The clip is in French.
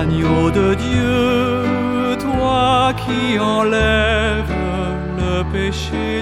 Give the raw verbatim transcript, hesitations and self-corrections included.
Agneau de Dieu, toi qui enlèves le péché